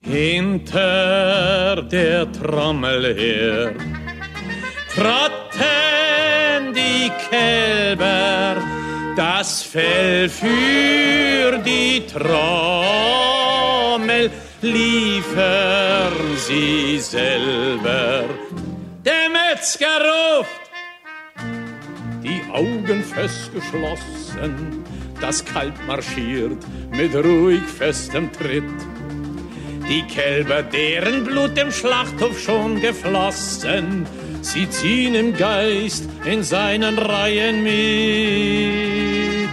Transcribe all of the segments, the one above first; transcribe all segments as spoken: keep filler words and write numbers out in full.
Hinter der Trommel her trotten die Kälber, das Fell für die Trommel liefern sie selber. Der Metzger ruft, die Augen fest geschlossen, das Kalb marschiert mit ruhig festem Tritt. Die Kälber, deren Blut im Schlachthof schon geflossen, sie ziehen im Geist in seinen Reihen mit.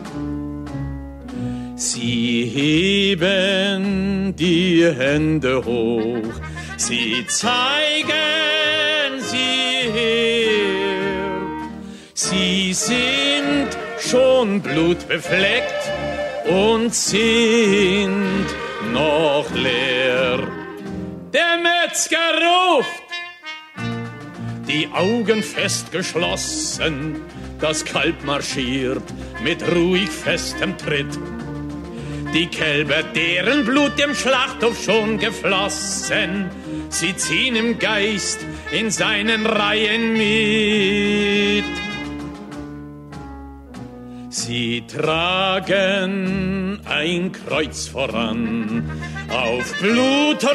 Sie heben die Hände hoch, sie zeigen sie her. Sie sind schon blutbefleckt und sind noch leer. Der Metzger ruft, die Augen fest geschlossen, das Kalb marschiert mit ruhig festem Tritt. Die Kälber, deren Blut im Schlachthof schon geflossen, sie ziehen im Geist in seinen Reihen mit. Sie tragen ein Kreuz voran auf blutroten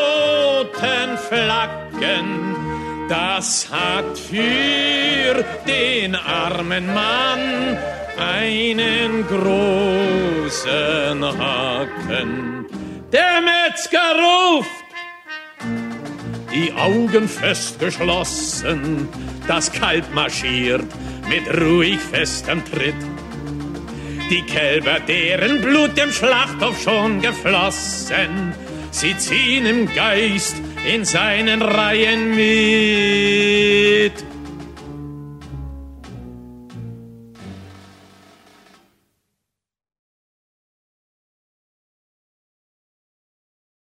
Flaggen. Das hat für den armen Mann einen großen Haken. Der Metzger ruft, die Augen fest geschlossen, das Kalb marschiert mit ruhig festem Tritt. Die Kälber, deren Blut im Schlachthof schon geflossen, sie ziehen im Geist in seinen Reihen mit.